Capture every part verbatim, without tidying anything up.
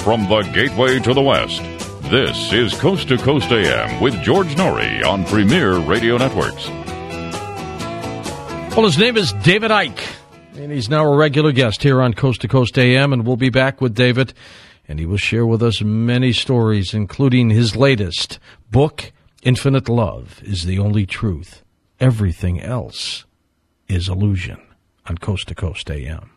from the gateway to the West. This is Coast to Coast A M with George Norrie on Premier Radio Networks. Well, his name is David Icke, and he's now a regular guest here on Coast to Coast A M, and we'll be back with David, and he will share with us many stories, including his latest book, Infinite Love is the Only Truth. Everything else is illusion, on Coast to Coast A M.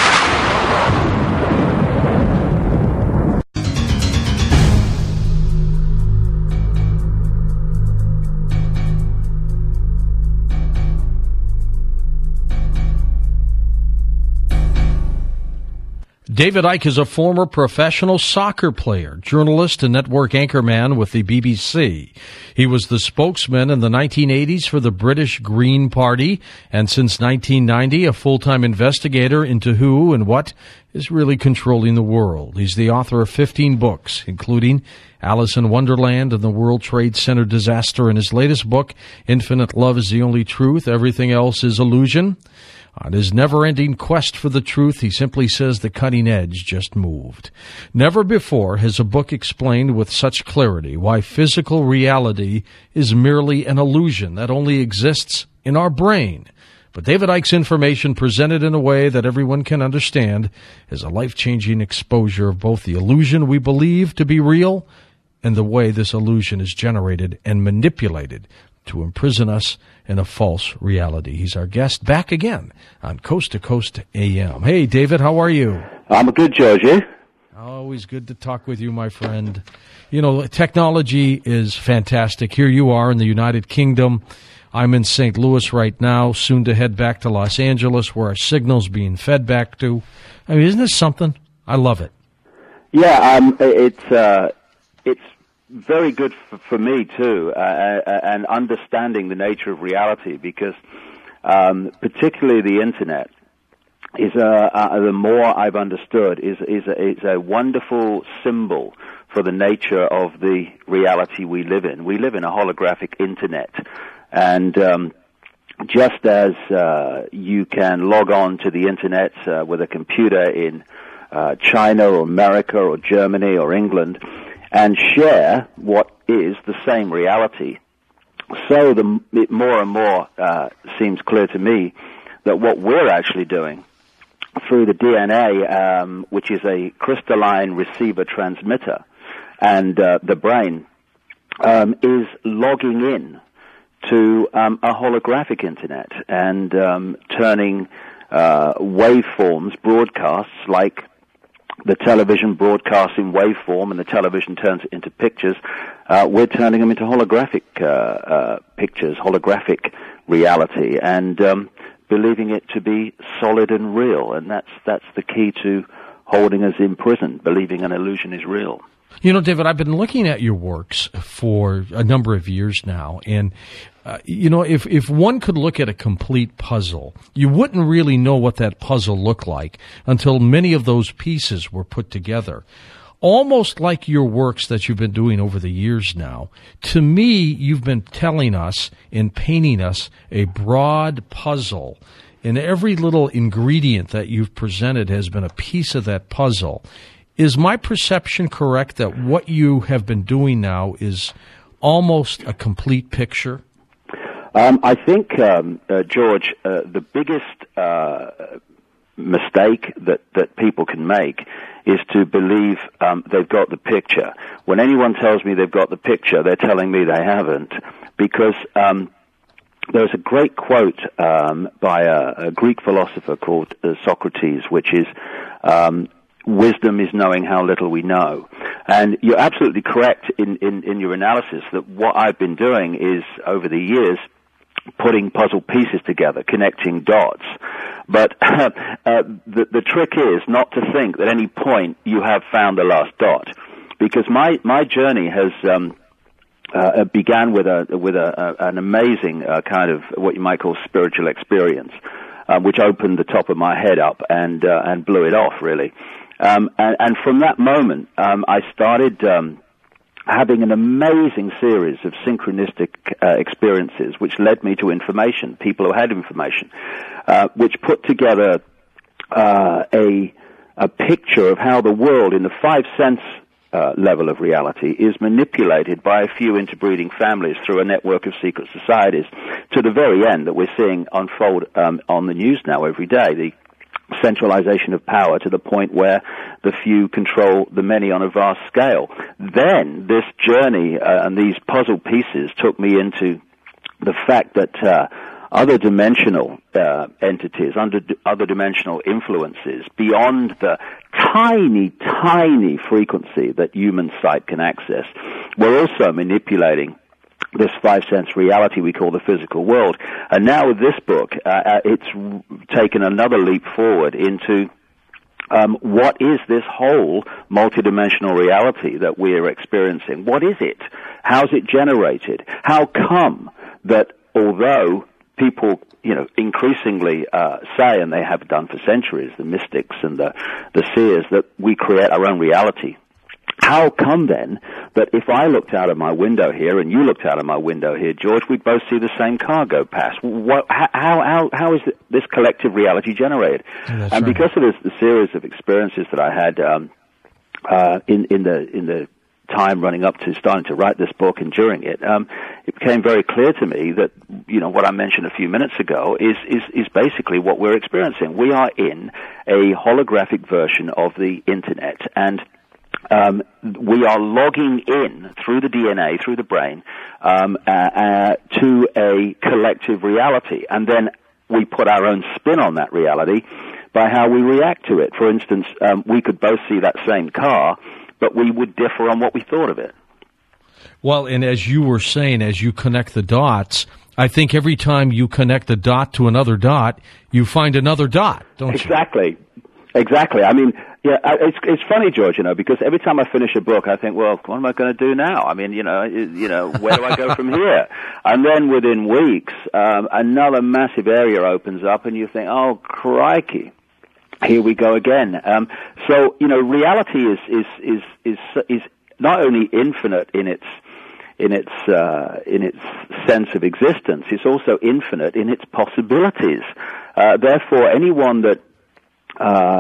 David Icke is a former professional soccer player, journalist, and network anchorman with the B B C. He was the spokesman in the nineteen eighties for the British Green Party, and since nineteen ninety, a full-time investigator into who and what is really controlling the world. He's the author of fifteen books, including Alice in Wonderland and the World Trade Center disaster, and his latest book, Infinite Love is the Only Truth, Everything Else is Illusion. On his never-ending quest for the truth, he simply says the cutting edge just moved. Never before has a book explained with such clarity why physical reality is merely an illusion that only exists in our brain. But David Icke's information, presented in a way that everyone can understand, is a life-changing exposure of both the illusion we believe to be real and the way this illusion is generated and manipulated to imprison us in a false reality. He's our guest back again on Coast to Coast A M. Hey, David, how are you? I'm good, Georgie. Always good to talk with you, my friend. You know, technology is fantastic. Here you are in the United Kingdom. I'm in Saint Louis right now, soon to head back to Los Angeles, where our signal's being fed back to. I mean, isn't this something? I love it. Yeah, um, it's uh, it's very good for, for me too, uh, and understanding the nature of reality, because um, particularly the internet is uh, uh, the more I've understood is is a, is a wonderful symbol for the nature of the reality we live in. We live in a holographic internet, and um, just as uh, you can log on to the internet uh, with a computer in uh, China or America or Germany or England and share what is the same reality, so the, it more and more uh, seems clear to me that what we're actually doing through the D N A, um, which is a crystalline receiver transmitter, and uh, the brain, um, is logging in to um, a holographic internet and um, turning uh, waveforms, broadcasts like the television broadcasts in waveform, and the television turns it into pictures. Uh, we're turning them into holographic uh, uh, pictures, holographic reality, and um, believing it to be solid and real. And that's that's the key to holding us in prison, believing an illusion is real. You know, David, I've been looking at your works for a number of years now, and uh, you know, if if one could look at a complete puzzle, you wouldn't really know what that puzzle looked like until many of those pieces were put together. Almost like your works that you've been doing over the years now. To me, you've been telling us and painting us a broad puzzle, and every little ingredient that you've presented has been a piece of that puzzle. Is my perception correct that what you have been doing now is almost a complete picture? Um, I think, um, uh, George, uh, the biggest uh, mistake that, that people can make is to believe um, they've got the picture. When anyone tells me they've got the picture, they're telling me they haven't, because um, there's a great quote um, by a, a Greek philosopher called uh, Socrates, which is, um, wisdom is knowing how little we know. And you're absolutely correct in, in, in your analysis that what I've been doing is, over the years, putting puzzle pieces together, connecting dots. But uh, the, the trick is not to think that at any point you have found the last dot, because my, my journey has um, uh, began with a with a, a, an amazing uh, kind of what you might call spiritual experience, uh, which opened the top of my head up and uh, and blew it off, really. Um, and, and from that moment, um, I started um, having an amazing series of synchronistic uh, experiences, which led me to information, people who had information, uh, which put together uh, a a picture of how the world in the five sense uh, level of reality is manipulated by a few interbreeding families through a network of secret societies to the very end that we're seeing unfold um, on the news now every day. The centralization of power to the point where the few control the many on a vast scale. Then this journey uh, and these puzzle pieces took me into the fact that uh, other dimensional uh, entities, under other dimensional influences beyond the tiny, tiny frequency that human sight can access, were also manipulating this five-sense reality we call the physical world. And now with this book, uh, it's taken another leap forward into um, what is this whole multidimensional reality that we are experiencing? What is it? How's it generated? How come that although people, you know, increasingly uh, say, and they have done for centuries, the mystics and the, the seers, that we create our own reality? How come then that if I looked out of my window here and you looked out of my window here, George, we'd both see the same car go past? What, how, how, how is this collective reality generated? That's and right. because of this, the series of experiences that I had um, uh, in, in the in the time running up to starting to write this book and during it, um, it became very clear to me that, you know, what I mentioned a few minutes ago is, is, is basically what we're experiencing. We are in a holographic version of the Internet, and Um, we are logging in through the D N A, through the brain, um, uh, uh, to a collective reality. And then we put our own spin on that reality by how we react to it. For instance, um, we could both see that same car, but we would differ on what we thought of it. Well, and as you were saying, as you connect the dots, I think every time you connect a dot to another dot, you find another dot, don't you? Exactly. Exactly. I mean, yeah, it's it's funny, George, you know, because every time I finish a book, I think, well, what am I going to do now? I mean, you know, you know, where do I go from here? And then within weeks, um, another massive area opens up, and you think, oh, crikey, here we go again. Um, so, you know, reality is is is is is not only infinite in its in its uh, in its sense of existence, it's also infinite in its possibilities. Uh, therefore, anyone that Uh,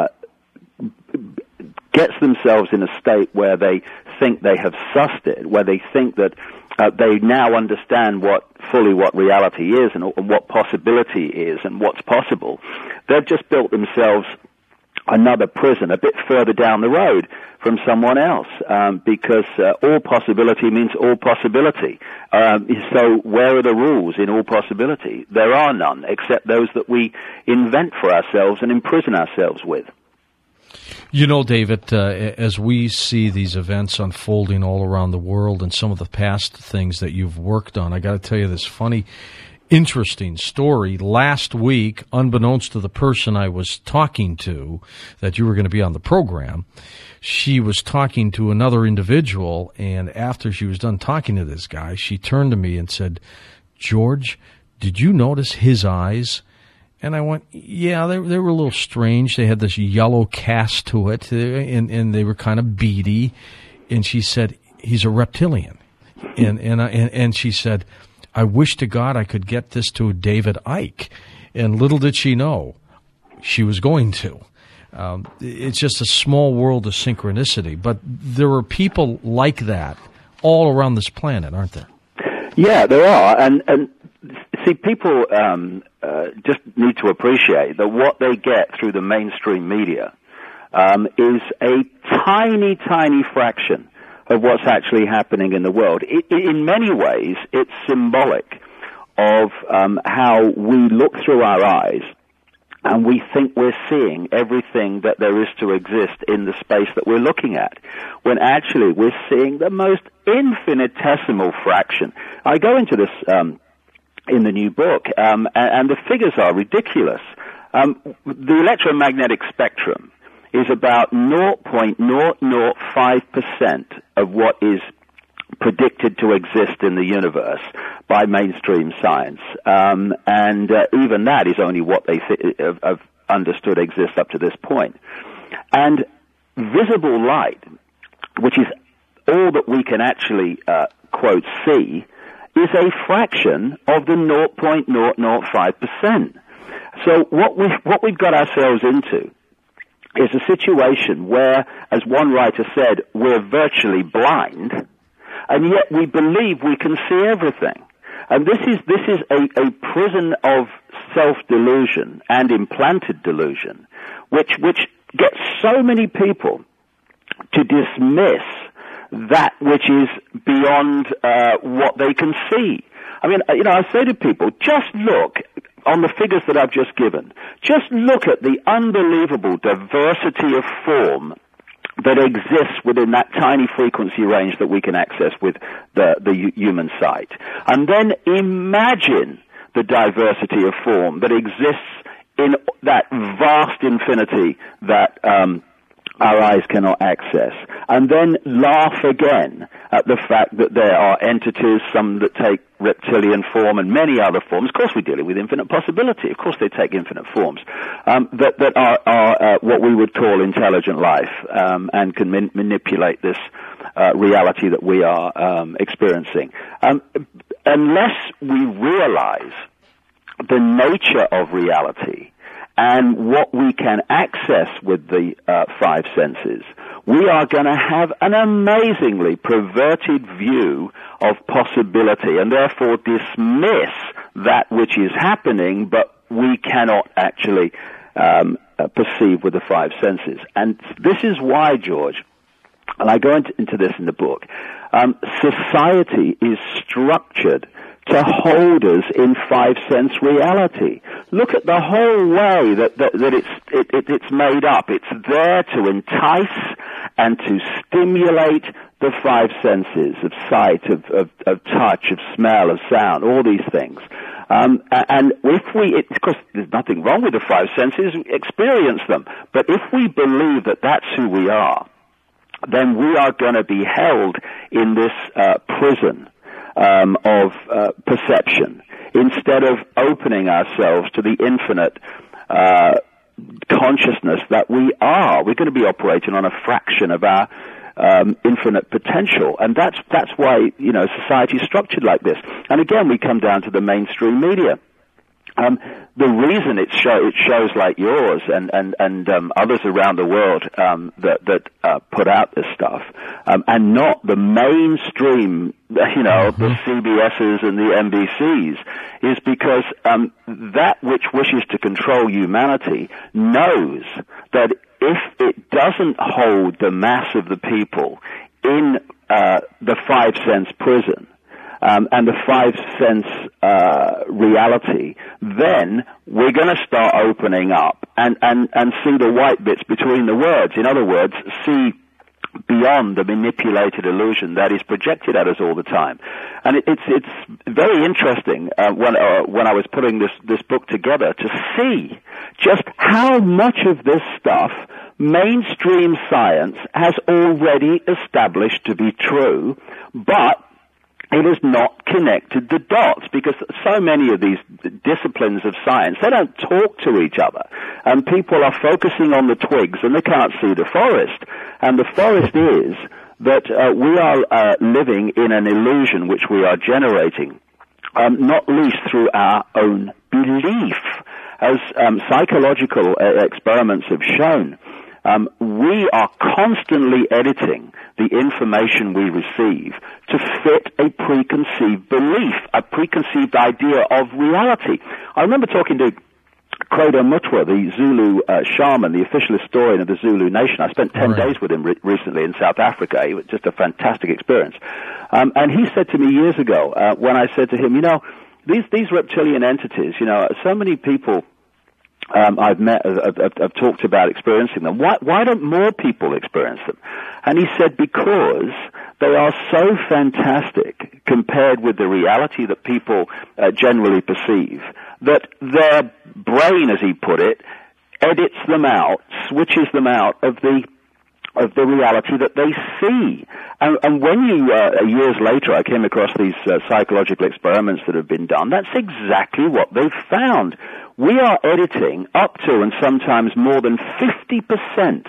gets themselves in a state where they think they have sussed it, where they think that uh, they now understand what fully what reality is and, and what possibility is and what's possible, they've just built themselves another prison a bit further down the road from someone else, um, because uh, all possibility means all possibility. Um, so where are the rules in all possibility? There are none, except those that we invent for ourselves and imprison ourselves with. You know, David, uh, as we see these events unfolding all around the world and some of the past things that you've worked on, I got to tell you this funny, interesting story. Last week, unbeknownst to the person I was talking to, that you were going to be on the program, she was talking to another individual, and after she was done talking to this guy, she turned to me and said, George, did you notice his eyes? And I went, yeah, they, they were a little strange. They had this yellow cast to it, and, and they were kind of beady. And she said, he's a reptilian. And, and, I, and, and she said, I wish to God I could get this to David Icke. And little did she know, she was going to. Um, it's just a small world of synchronicity. But there are people like that all around this planet, aren't there? Yeah, there are. And, and see, people um, uh, just need to appreciate that what they get through the mainstream media um, is a tiny, tiny fraction of what's actually happening in the world. It, in many ways, it's symbolic of um, how we look through our eyes and we think we're seeing everything that there is to exist in the space that we're looking at, when actually we're seeing the most infinitesimal fraction. I go into this um, in the new book, um, and, and the figures are ridiculous. Um, the electromagnetic spectrum is about zero point zero zero five percent of what is predicted to exist in the universe by mainstream science. Um, and uh, even that is only what they th- have, have understood exists up to this point. And visible light, which is all that we can actually, uh, quote, see, is a fraction of the zero point zero zero five percent. So what, we, what we've got ourselves into is a situation where, as one writer said, we're virtually blind, and yet we believe we can see everything. And this is this is a, a prison of self-delusion and implanted delusion, which which gets so many people to dismiss that which is beyond uh, what they can see. I mean, you know, I say to people, just look on the figures that I've just given. Just look at the unbelievable diversity of form that exists within that tiny frequency range that we can access with the, the human sight. And then imagine the diversity of form that exists in that vast infinity that um, our eyes cannot access. And then laugh again at the fact that there are entities, some that take reptilian form and many other forms. Of course, we're dealing with infinite possibility. Of course, they take infinite forms um, that, that are, are uh, what we would call intelligent life um, and can man- manipulate this uh, reality that we are um, experiencing. Um, unless we realize the nature of reality and what we can access with the uh, five senses, we are going to have an amazingly perverted view of possibility and therefore dismiss that which is happening, but we cannot actually um, uh, perceive with the five senses. And this is why, George, and I go into, into this in the book, um, society is structured to hold us in five-sense reality. Look at the whole way that, that, that it's, it, it, it's made up. It's there to entice and to stimulate the five senses of sight, of, of, of touch, of smell, of sound, all these things. Um, and if we, it, of course, there's nothing wrong with the five senses, experience them. But if we believe that that's who we are, then we are going to be held in this uh, prison Um, of uh, perception, instead of opening ourselves to the infinite uh, consciousness that we are. We're going to be operating on a fraction of our um, infinite potential, and that's that's why, you know, society is structured like this. And again, we come down to the mainstream media. Um, the reason it, show, it shows like yours and and and um, others around the world um, that that uh, put out this stuff, um, and not the mainstream, you know, mm-hmm. the C B S's and the N B C's, is because um, that which wishes to control humanity knows that if it doesn't hold the mass of the people in uh, the five sense prison, Um, and the five sense uh, reality, then we're going to start opening up and, and, and see the white bits between the words. In other words, see beyond the manipulated illusion that is projected at us all the time. And it, it's it's very interesting uh, when uh, when I was putting this this book together to see just how much of this stuff mainstream science has already established to be true, but it has not connected the dots, because so many of these disciplines of science, they don't talk to each other. And people are focusing on the twigs and they can't see the forest. And the forest is that uh, we are uh, living in an illusion which we are generating, um, not least through our own belief. As um, psychological uh, experiments have shown, Um, we are constantly editing the information we receive to fit a preconceived belief, a preconceived idea of reality. I remember talking to Credo Mutwa, the Zulu uh, shaman, the official historian of the Zulu nation. I spent ten right. days with him re- recently in South Africa. It was just a fantastic experience. Um, and he said to me years ago, uh, when I said to him, you know, these, these reptilian entities, you know, so many people Um, I've met, I've, I've, I've talked about experiencing them. Why, why don't more people experience them? And he said, because they are so fantastic compared with the reality that people uh, generally perceive, that their brain, as he put it, edits them out, switches them out of the of the reality that they see. And, and when you, uh, years later, I came across these uh, psychological experiments that have been done, that's exactly what they've found. We are editing up to and sometimes more than fifty percent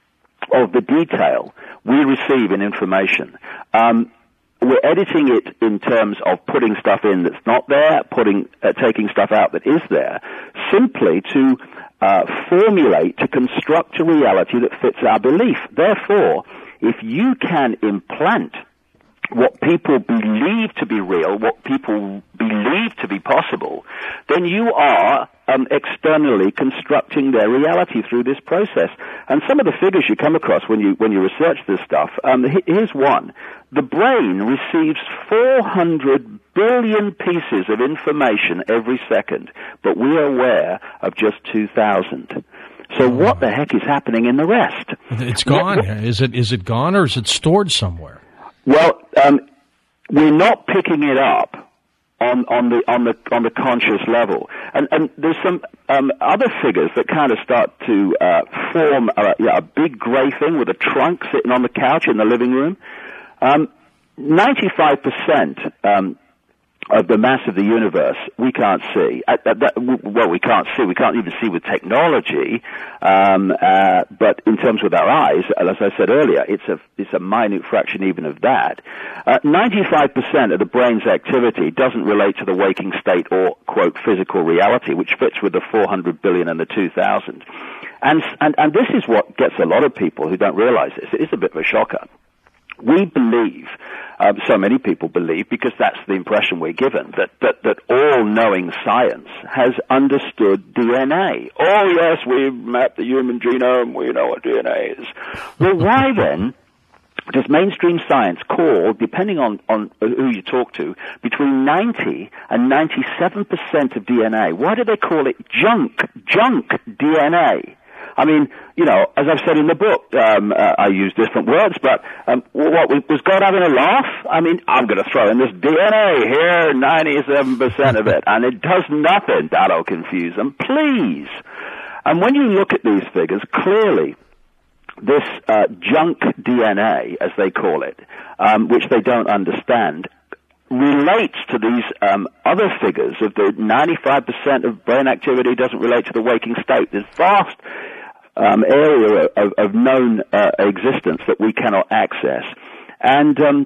of the detail we receive in information. Um, we're editing it in terms of putting stuff in that's not there, putting, uh, taking stuff out that is there, simply to uh, formulate to construct a reality that fits our belief. Therefore, if you can implant what people believe to be real, what people believe to be possible, then you are um, externally constructing their reality through this process. And some of the figures you come across when you when you research this stuff, um, here's one. The brain receives four hundred billion pieces of information every second, but we are aware of just two thousand. So what the heck is happening in the rest? It's gone. What, what, is it is it gone, or is it stored somewhere? Well, um, we're not picking it up on, on the on the on the conscious level, and, and there's some um, other figures that kind of start to uh, form a, yeah, a big grey thing with a trunk sitting on the couch in the living room. Um, ninety-five percent um, of the mass of the universe we can't see. Uh, that, well, we can't see. We can't even see with technology. Um, uh, but in terms of our eyes, as I said earlier, it's a it's a minute fraction even of that. Uh, ninety-five percent of the brain's activity doesn't relate to the waking state or quote physical reality, which fits with the four hundred billion and the two thousand. And and and this is what gets a lot of people who don't realize this. It is a bit of a shocker. We believe, um, so many people believe, because that's the impression we're given, that, that, that all-knowing science has understood D N A. Oh, yes, we've mapped the human genome, we know what D N A is. Well, why then does mainstream science call, depending on, on who you talk to, between ninety and ninety-seven percent of D N A? Why do they call it junk, junk D N A? I mean, you know, as I've said in the book, um, uh, I use different words, but um, what was God having a laugh? I mean, I'm going to throw in this D N A here, ninety-seven percent of it, and it does nothing. That'll confuse them, please. And when you look at these figures, clearly, this uh, junk D N A, as they call it, um, which they don't understand, relates to these um, other figures of the ninety-five percent of brain activity doesn't relate to the waking state. There's vast Um, area of, of known uh, existence that we cannot access, and um,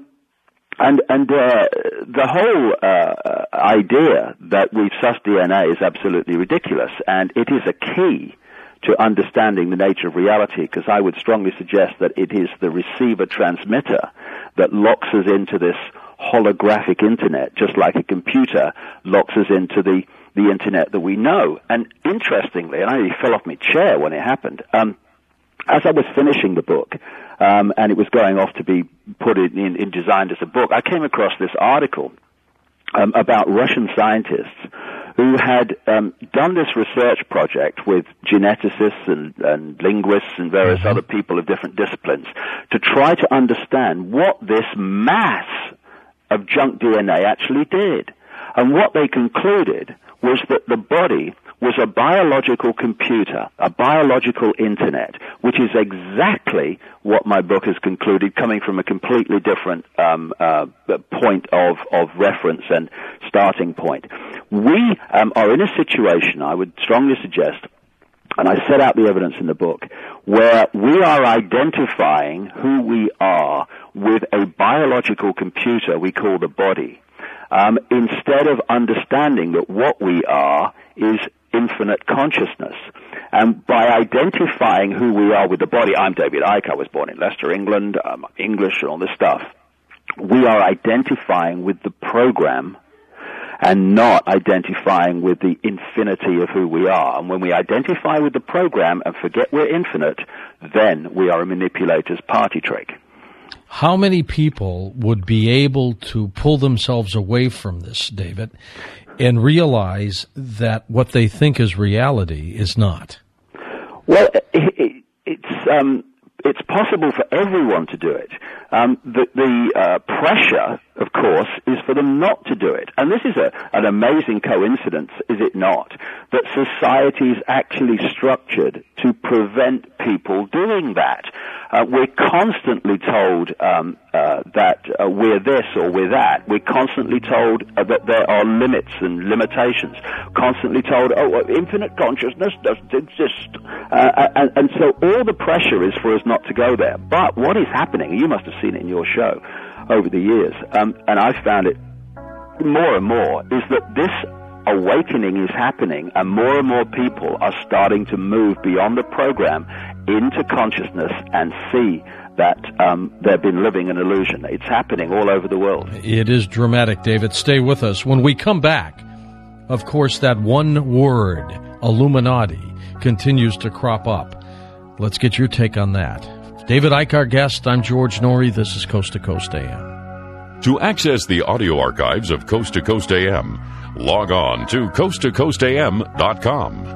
and and uh, the whole uh, idea that we've sussed D N A is absolutely ridiculous, and it is a key to understanding the nature of reality. Because I would strongly suggest that it is the receiver-transmitter that locks us into this holographic internet, just like a computer locks us into the the internet that we know. And interestingly, and I nearly fell off my chair when it happened, um, as I was finishing the book, um, and it was going off to be put in, in, in designed as a book, I came across this article um, about Russian scientists who had um, done this research project with geneticists and, and linguists and various mm-hmm. other people of different disciplines to try to understand what this mass of junk D N A actually did. And what they concluded was that the body was a biological computer, a biological internet, which is exactly what my book has concluded, coming from a completely different um, uh, point of, of reference and starting point. We um, are in a situation, I would strongly suggest, and I set out the evidence in the book, where we are identifying who we are with a biological computer we call the body, um, instead of understanding that what we are is infinite consciousness. And by identifying who we are with the body, I'm David Icke, I was born in Leicester, England, I'm English and all this stuff, we are identifying with the program and not identifying with the infinity of who we are. And when we identify with the program and forget we're infinite, then we are a manipulator's party trick. How many people would be able to pull themselves away from this, David, and realize that what they think is reality is not? Well, it, it, it's um, it's possible for everyone to do it. Um, the the uh, pressure, of course, is for them not to do it. And this is a, an amazing coincidence, is it not, that society is actually structured to prevent people doing that. Uh, we're constantly told um, uh, that uh, we're this or we're that. We're constantly told uh, that there are limits and limitations. Constantly told, oh, well, infinite consciousness doesn't exist. Uh, and, and so all the pressure is for us not to go there. But what is happening, you must have seen it in your show over the years, um, and I've found it more and more, is that this awakening is happening, and more and more people are starting to move beyond the program into consciousness and see that um, they've been living an illusion. It's happening all over the world. It is dramatic, David. Stay with us. When we come back, of course, that one word, Illuminati, continues to crop up. Let's get your take on that. David Icke, our guest. I'm George Noory. This is Coast to Coast A M. To access the audio archives of Coast to Coast A M, log on to coast to coast a m dot com.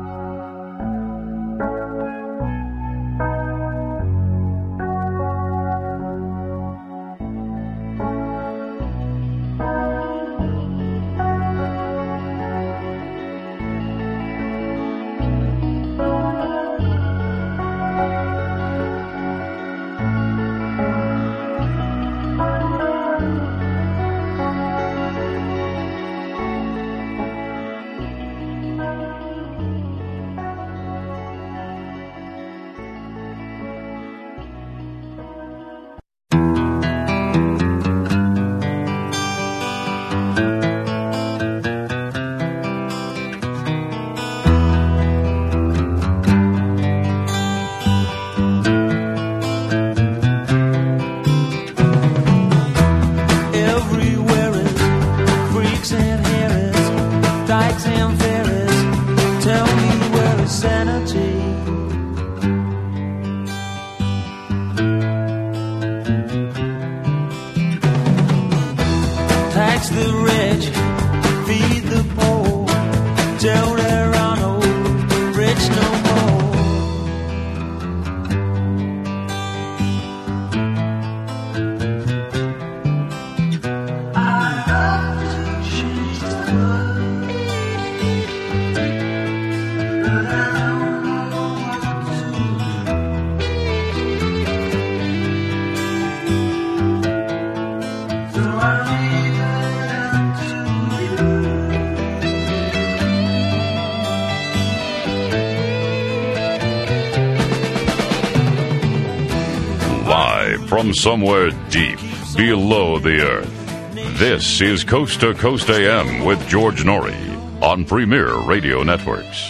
From somewhere deep below the earth, this is Coast to Coast A M with George Noory on Premier Radio Networks.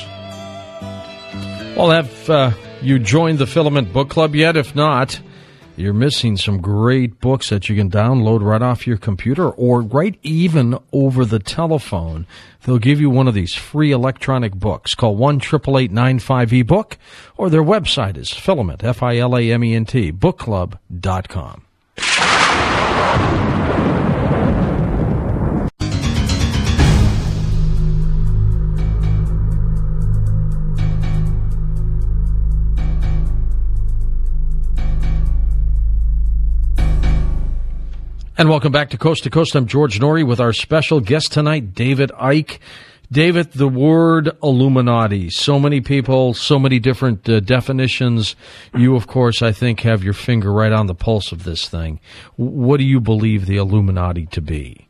Well, have uh, you joined the Filament Book Club yet? If not, you're missing some great books that you can download right off your computer or right even over the telephone. They'll give you one of these free electronic books. Call one eight eight eight nine five E book, or their website is Filament, F I L A M E N T, book club dot com. And welcome back to Coast to Coast. I'm George Noory with our special guest tonight, David Icke. David, the word Illuminati. So many people, so many different uh, definitions. You, of course, I think, have your finger right on the pulse of this thing. What do you believe the Illuminati to be?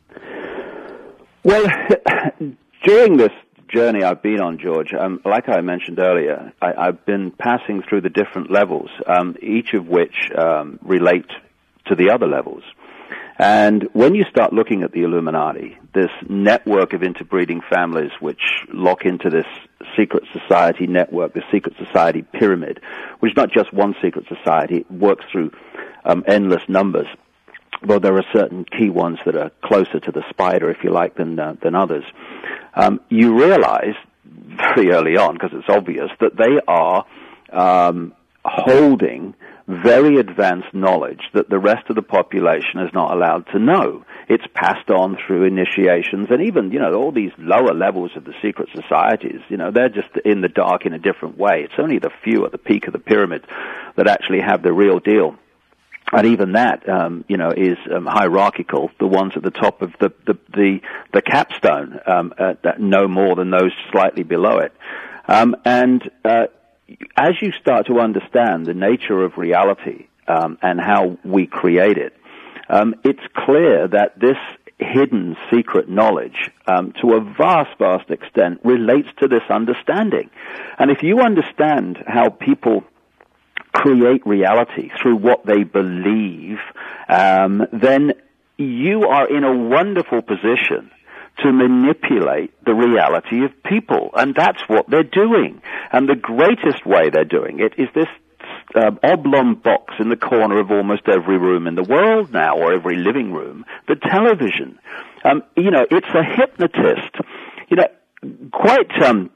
Well, during this journey I've been on, George, um, like I mentioned earlier, I, I've been passing through the different levels, um, each of which um, relate to the other levels. And when you start looking at the Illuminati, this network of interbreeding families which lock into this secret society network, this secret society pyramid, which is not just one secret society, it works through um, endless numbers. Well, there are certain key ones that are closer to the spider, if you like, than, uh, than others. Um, you realize very early on, because it's obvious, that they are um, holding very advanced knowledge that the rest of the population is not allowed to know. It's passed on through initiations, and even, you know, all these lower levels of the secret societies, you know, they're just in the dark in a different way. It's only the few at the peak of the pyramid that actually have the real deal. And even that, um, you know, is um, hierarchical. The ones at the top of the the the, the capstone um, uh, that know more than those slightly below it. Um, and uh, as you start to understand the nature of reality um, and how we create it, um, it's clear that this hidden secret knowledge, um, to a vast, vast extent, relates to this understanding. And if you understand how people create reality through what they believe, um, then you are in a wonderful position to manipulate the reality of people. And that's what they're doing. And the greatest way they're doing it is this uh, oblong box in the corner of almost every room in the world now, or every living room, the television. Um, you know, it's a hypnotist. You know, quite um,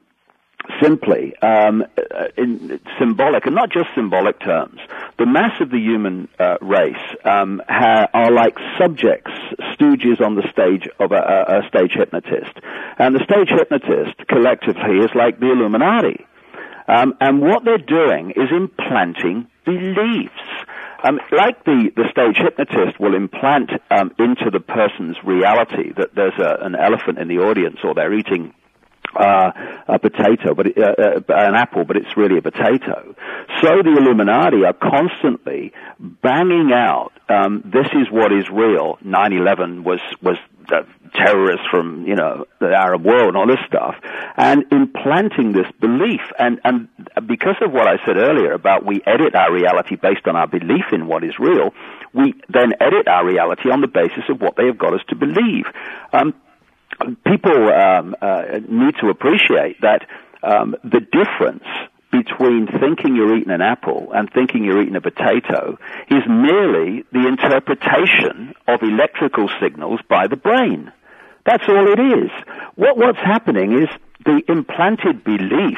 simply, um, in symbolic, and not just symbolic terms, the mass of the human uh, race um, ha- are like subjects, stooges on the stage of a, a, a stage hypnotist. And the stage hypnotist, collectively, is like the Illuminati. Um, and what they're doing is implanting beliefs. Um, like the, the stage hypnotist will implant um, into the person's reality that there's a, an elephant in the audience, or they're eating uh, a potato, but it, uh, uh, an apple, but it's really a potato. So the Illuminati are constantly banging out, um, this is what is real. nine eleven was was the terrorists from, you know, the Arab world and all this stuff, and implanting this belief. And, and because of what I said earlier about we edit our reality based on our belief in what is real, we then edit our reality on the basis of what they have got us to believe. Um, people um, uh, need to appreciate that um, the difference between thinking you're eating an apple and thinking you're eating a potato is merely the interpretation of electrical signals by the brain. That's all it is. What, what's happening is the implanted belief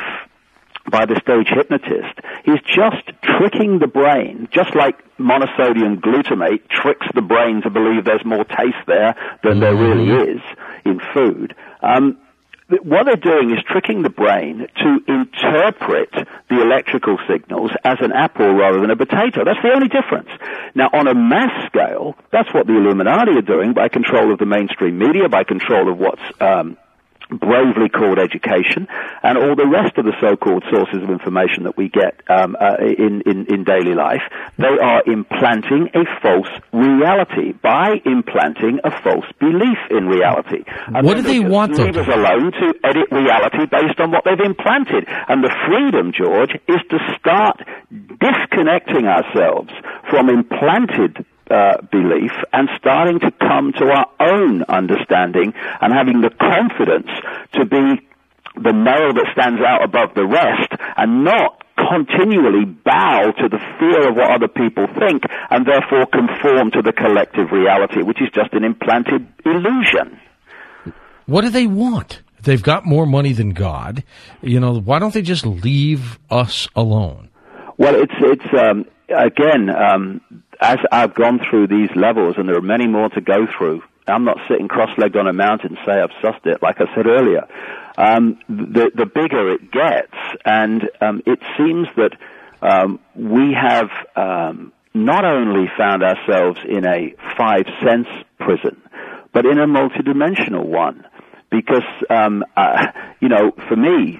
by the stage hypnotist is just tricking the brain, just like monosodium glutamate tricks the brain to believe there's more taste there than mm-hmm. there really is in food. Um, What they're doing is tricking the brain to interpret the electrical signals as an apple rather than a potato. That's the only difference. Now, on a mass scale, that's what the Illuminati are doing by control of the mainstream media, by control of what's um, bravely called education, and all the rest of the so-called sources of information that we get um, uh, in, in, in daily life. They are implanting a false reality by implanting a false belief in reality. And what do they want, though? Leave us alone to edit reality based on what they've implanted. And the freedom, George, is to start disconnecting ourselves from implanted Uh, belief and starting to come to our own understanding and having the confidence to be the male that stands out above the rest and not continually bow to the fear of what other people think and therefore conform to the collective reality, which is just an implanted illusion. What do they want? They've got more money than God. You know, why don't they just leave us alone? Well, it's, it's, um, again, um, as I've gone through these levels, and there are many more to go through, I'm not sitting cross-legged on a mountain say I've sussed it, like I said earlier. Um, the, the bigger it gets, and um, it seems that um, we have um, not only found ourselves in a five-sense prison, but in a multidimensional one. Because, um, uh, you know, for me,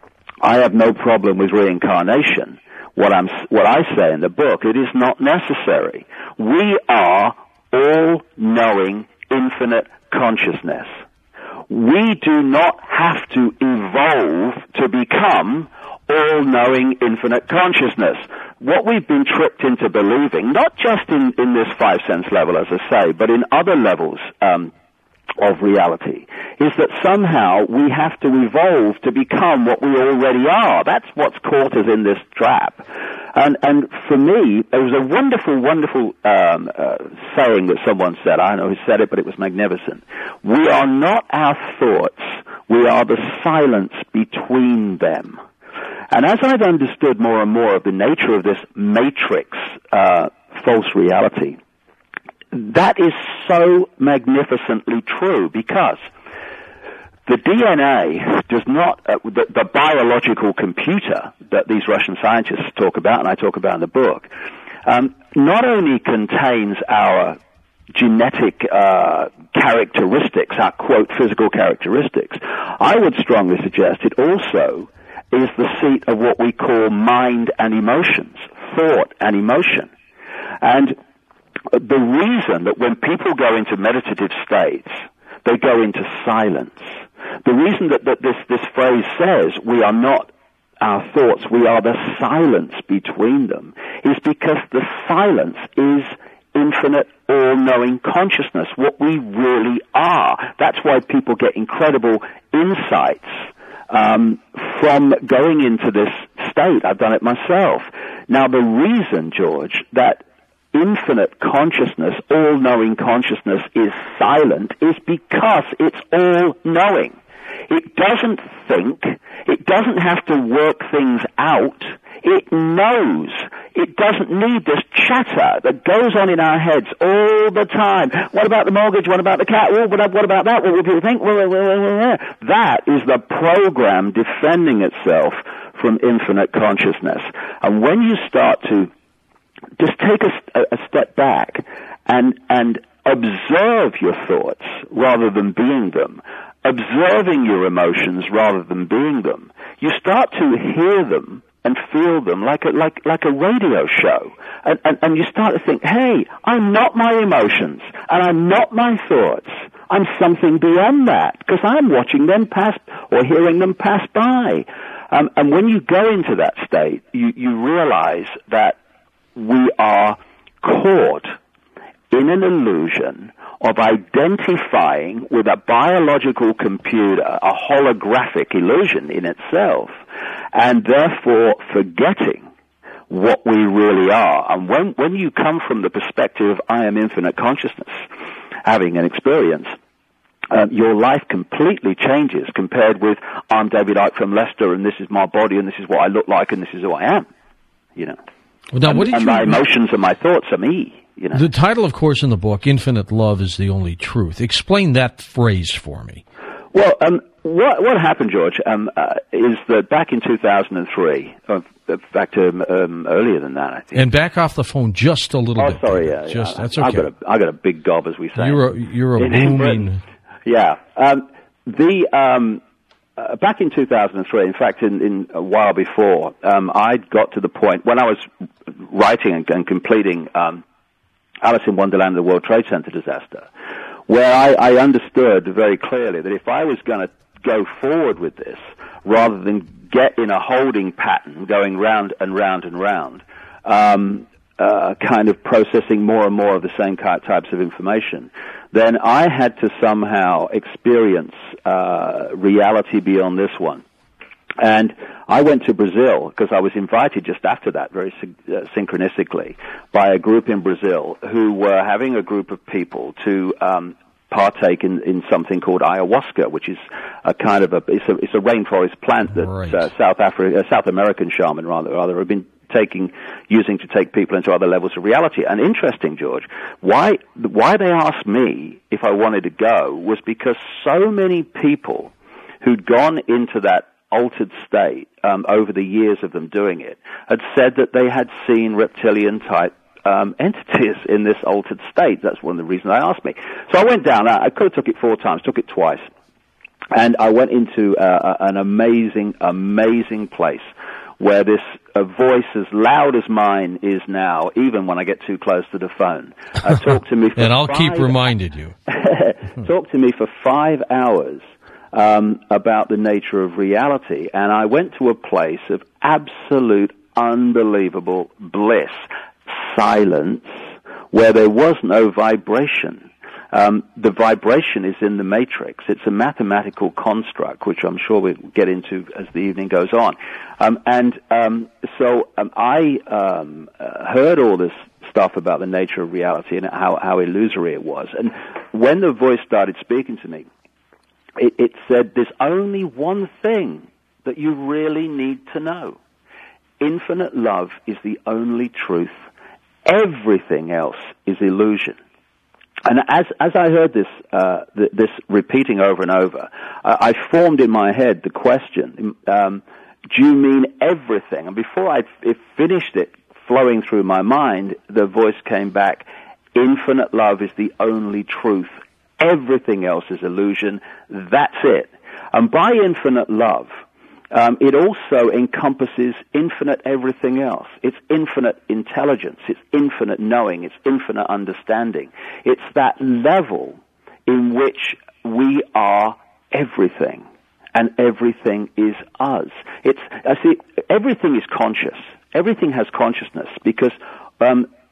I have no problem with reincarnation. What I'm, what I say in the book, it is not necessary. We are all-knowing, infinite consciousness. We do not have to evolve to become all-knowing, infinite consciousness. What we've been tricked into believing, not just in, in this five-sense level, as I say, but in other levels, um, of reality, is that somehow we have to evolve to become what we already are. That's what's caught us in this trap. And and for me, there was a wonderful, wonderful um, uh, saying that someone said. I don't know who said it, but it was magnificent. We are not our thoughts. We are the silence between them. And as I've understood more and more of the nature of this matrix uh, false reality, that is so magnificently true, because the D N A does not, uh, the, the biological computer that these Russian scientists talk about, and I talk about in the book, um, not only contains our genetic uh, characteristics, our, quote, physical characteristics, I would strongly suggest it also is the seat of what we call mind and emotions, thought and emotion. And the reason that when people go into meditative states, they go into silence, the reason that, that this, this phrase says, we are not our thoughts, we are the silence between them, is because the silence is infinite, all-knowing consciousness, what we really are. That's why people get incredible insights um, from going into this state. I've done it myself. Now, the reason, George, that infinite consciousness, all-knowing consciousness is silent is because it's all-knowing. It doesn't think. It doesn't have to work things out. It knows. It doesn't need this chatter that goes on in our heads all the time. What about the mortgage? What about the cat? Oh, what about that? What will people think? That is the program defending itself from infinite consciousness. And when you start to just take a, a step back and, and observe your thoughts rather than being them, observing your emotions rather than being them, you start to hear them and feel them like a, like, like a radio show. And, and, and you start to think, hey, I'm not my emotions, and I'm not my thoughts. I'm something beyond that, because I'm watching them pass, or hearing them pass by. Um, and when you go into that state, you, you realize that we are caught in an illusion of identifying with a biological computer, a holographic illusion in itself, and therefore forgetting what we really are. And when, when you come from the perspective of I am infinite consciousness, having an experience, um, your life completely changes compared with I'm David Icke from Leicester, and this is my body, and this is what I look like, and this is who I am, you know. Well, now, and, what did and you... my emotions and my thoughts are me. You know. The title, of course, in the book, Infinite Love is the Only Truth. Explain that phrase for me. Well, um, what, what happened, George, um, uh, is that back in two thousand three, uh, in fact, um, um, earlier than that, I think. And back off the phone just a little oh, bit. Oh, sorry, yeah. Just, yeah. That's okay. I got, a, I got a big gob, as we say. You're a, you're a in, booming... In yeah. Um, the... Um, Uh, back in two thousand three, in fact, in, in a while before, um, I got to the point when I was writing and, and completing um, Alice in Wonderland, the World Trade Center disaster, where I, I understood very clearly that if I was going to go forward with this, rather than get in a holding pattern going round and round and round, um, uh, kind of processing more and more of the same types of information, then I had to somehow experience uh, reality beyond this one. And I went to Brazil because I was invited just after that, very uh, synchronistically, by a group in Brazil who were having a group of people to um, partake in, in something called ayahuasca, which is a kind of a it's a, it's a rainforest plant that right. uh, South Africa, uh, South American shaman rather rather have been taking using to take people into other levels of reality. And interesting, George, why why they asked me if I wanted to go was because so many people who'd gone into that altered state um, over the years of them doing it had said that they had seen reptilian type um, entities in this altered state. That's one of the reasons they asked me. So I went down. I could have took it four times, took it twice, and I went into uh, an amazing, amazing place where this a voice as loud as mine is now, even when I get too close to the phone, uh, talk to me for and I'll five, keep reminding you. talk to me for five hours. Um, about the nature of reality, and I went to a place of absolute, unbelievable bliss, silence, where there was no vibration. Um, the vibration is in the matrix. It's a mathematical construct, which I'm sure we'll get into as the evening goes on. Um, and um, so um, I um, uh, heard all this stuff about the nature of reality and how, how illusory it was. And when the voice started speaking to me, It, it said there's only one thing that you really need to know. Infinite love is the only truth. Everything else is illusion. And as as I heard this uh, th- this repeating over and over, uh, I formed in my head the question: um, do you mean everything? And before I f- finished it flowing through my mind, the voice came back: infinite love is the only truth. Everything else is illusion. That's it. And by infinite love, um, it also encompasses infinite everything else. It's infinite intelligence. It's infinite knowing. It's infinite understanding. It's that level in which we are everything, and everything is us. It's I see. Everything is conscious. Everything has consciousness because um,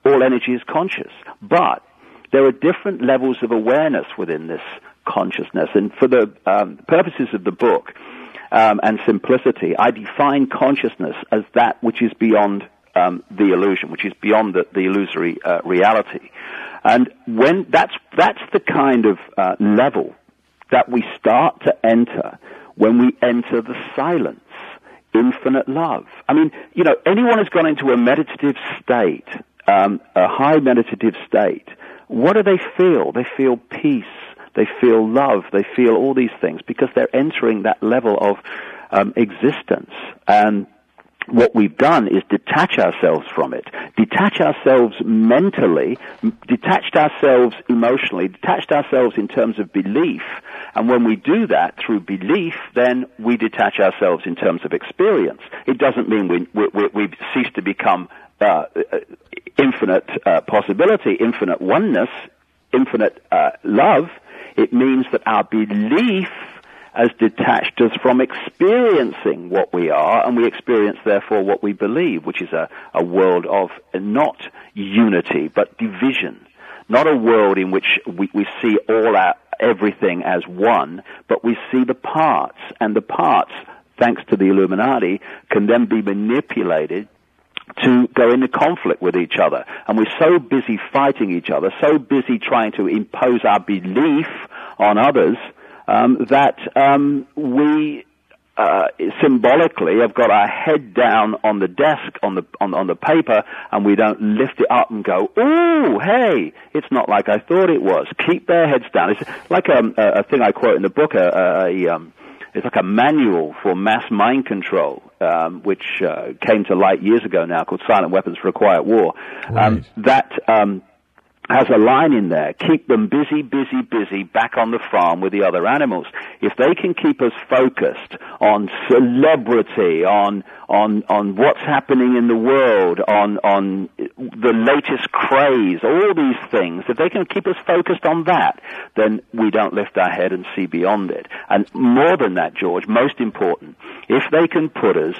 all energy is conscious. But there are different levels of awareness within this consciousness. And for the um, purposes of the book um, and simplicity, I define consciousness as that which is beyond um, the illusion, which is beyond the, the illusory uh, reality. And when that's that's the kind of uh, level that we start to enter when we enter the silence, infinite love. I mean, you know, anyone who's gone into a meditative state, um, a high meditative state, what do they feel? They feel peace. They feel love. They feel all these things because they're entering that level of um, existence. And what we've done is detach ourselves from it, detach ourselves mentally, detached ourselves emotionally, detached ourselves in terms of belief. And when we do that through belief, then we detach ourselves in terms of experience. It doesn't mean we, we, we cease to become uh, infinite uh, possibility, infinite oneness, infinite uh, love. It means that our belief has detached us from experiencing what we are, and we experience, therefore, what we believe, which is a, a world of not unity, but division. Not a world in which we, we see all our, everything as one, but we see the parts, and the parts, thanks to the Illuminati, can then be manipulated to go into conflict with each other. And we're so busy fighting each other, so busy trying to impose our belief on others, um, that um, we uh, symbolically have got our head down on the desk, on the on, on the paper, and we don't lift it up and go, "Ooh, hey, it's not like I thought it was." Keep their heads down. It's like um, a, a thing I quote in the book, a, a, a um, it's like a manual for mass mind control, um, which uh, came to light years ago now, called Silent Weapons for a Quiet War. Right. Um, that um, has a line in there, keep them busy, busy, busy back on the farm with the other animals. If they can keep us focused on celebrity, on on on what's happening in the world, on on the latest craze, all these things, if they can keep us focused on that, then we don't lift our head and see beyond it. And more than that, George, most important, if they can put us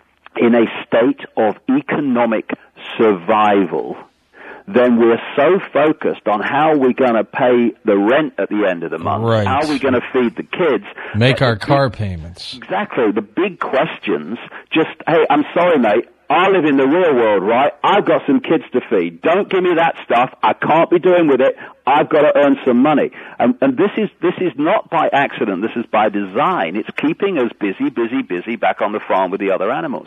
in a state of economic survival, then we're so focused on how we're going to pay the rent at the end of the month, right. how we're going to feed the kids. Make our the, car payments. Exactly. The big questions, just, hey, I'm sorry, mate, I live in the real world, right? I've got some kids to feed. Don't give me that stuff. I can't be doing with it. I've got to earn some money. And, and this is this is not by accident. This is by design. It's keeping us busy, busy, busy back on the farm with the other animals.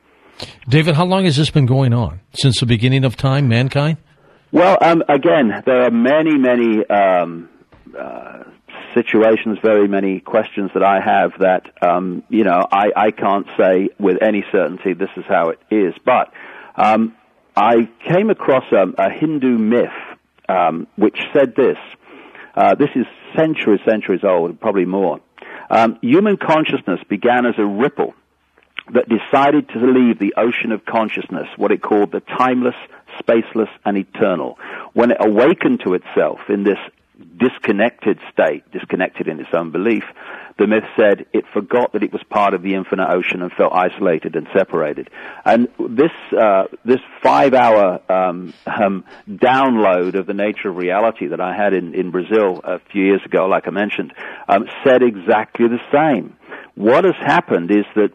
David, how long has this been going on? Since the beginning of time, mankind? Well, um, again, there are many, many um, uh, situations, very many questions that I have that, um, you know, I, I can't say with any certainty this is how it is. But um, I came across a, a Hindu myth um, which said this. Uh, this is centuries, centuries old, probably more. Um, human consciousness began as a ripple that decided to leave the ocean of consciousness, what it called the timeless, spaceless, and eternal. When it awakened to itself in this disconnected state, disconnected in its own belief, the myth said it forgot that it was part of the infinite ocean and felt isolated and separated. And this uh, this five-hour um, um, download of the nature of reality that I had in, in Brazil a few years ago, like I mentioned, um, said exactly the same. What has happened is that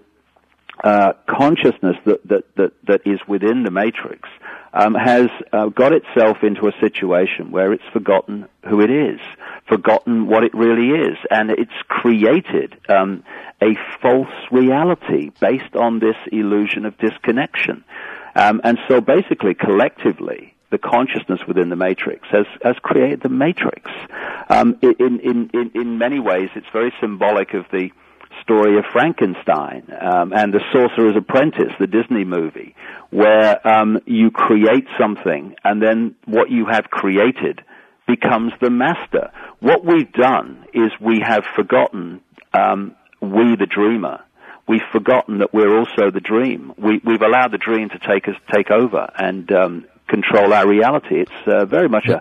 Uh, consciousness that, that, that, that is within the matrix um, has uh, got itself into a situation where it's forgotten who it is, forgotten what it really is, and it's created um, a false reality based on this illusion of disconnection. Um, and so basically, collectively, the consciousness within the matrix has, has created the matrix. Um, in, in, in, in many ways, it's very symbolic of the story of Frankenstein um, and The Sorcerer's Apprentice, the Disney movie, where um, you create something and then what you have created becomes the master. What we've done is we have forgotten um, we the dreamer. We've forgotten that we're also the dream. We, we've allowed the dream to take us, take over and um, control our reality. It's uh, very much a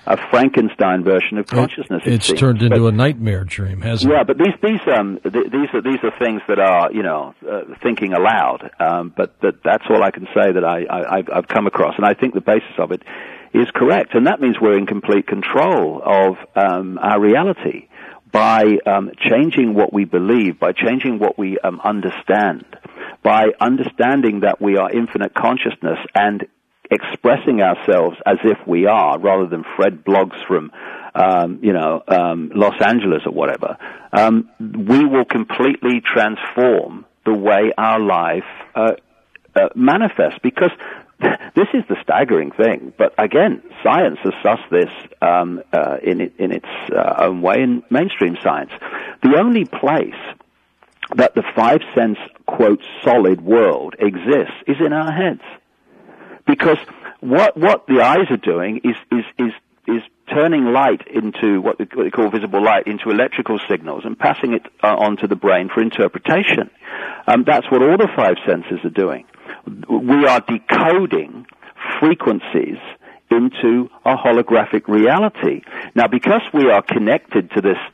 a Frankenstein version of consciousness. It, it's it turned into but, a nightmare dream, hasn't yeah, it? Yeah, but these these um th- these are these are things that are you know uh, thinking aloud. Um, but that that's all I can say that I, I I've, I've come across, and I think the basis of it is correct, and that means we're in complete control of um, our reality by um, changing what we believe, by changing what we um, understand, by understanding that we are infinite consciousness and expressing ourselves as if we are, rather than Fred blogs from, um, you know, um, Los Angeles or whatever. Um, we will completely transform the way our life uh, uh, manifests, because this is the staggering thing. But again, science has sussed this um, uh, in it, in its uh, own way in mainstream science. The only place that the five sense quote solid world exists is in our heads. Because what what the eyes are doing is is is is turning light into what they, what they call visible light into electrical signals and passing it uh, onto the brain for interpretation. Um, that's what all the five senses are doing. We are decoding frequencies into a holographic reality. Now, because we are connected to this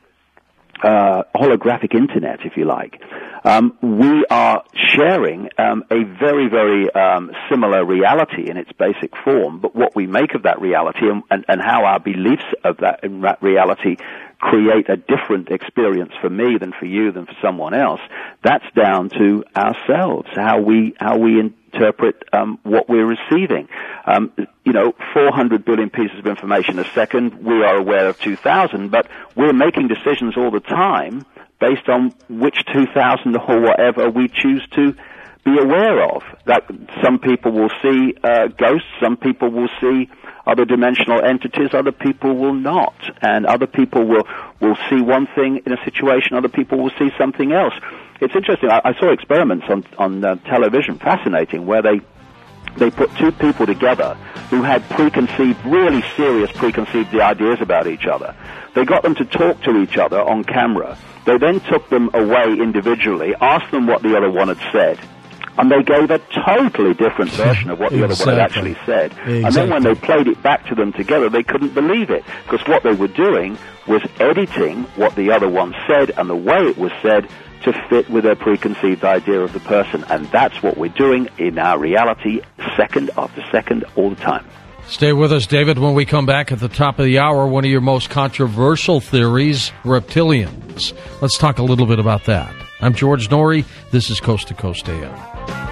Uh, holographic internet, if you like, um, we are sharing um, a very, very um, similar reality in its basic form, but what we make of that reality and, and, and how our beliefs of that, in that reality create a different experience for me than for you than for someone else, that's down to ourselves, how we how we interpret um, what we're receiving. Um, you know, four hundred billion pieces of information a second. We are aware of two thousand, but we're making decisions all the time based on which two thousand or whatever we choose to be aware of. That some people will see uh, ghosts, some people will see other dimensional entities, other people will not, and other people will will see one thing in a situation, other people will see something else. It's interesting. I, I saw experiments on on uh, television, fascinating, where they they put two people together who had preconceived, really serious preconceived ideas about each other. They got them to talk to each other on camera. They then took them away individually, asked them what the other one had said, and they gave a totally different version of what the exactly. other one had actually said. Exactly. And then when they played it back to them together, they couldn't believe it, because what they were doing was editing what the other one said and the way it was said to fit with their preconceived idea of the person. And that's what we're doing in our reality, second after second, all the time. Stay with us, David. When we come back at the top of the hour, one of your most controversial theories, reptilians. Let's talk a little bit about that. I'm George Noory. This is Coast to Coast A M.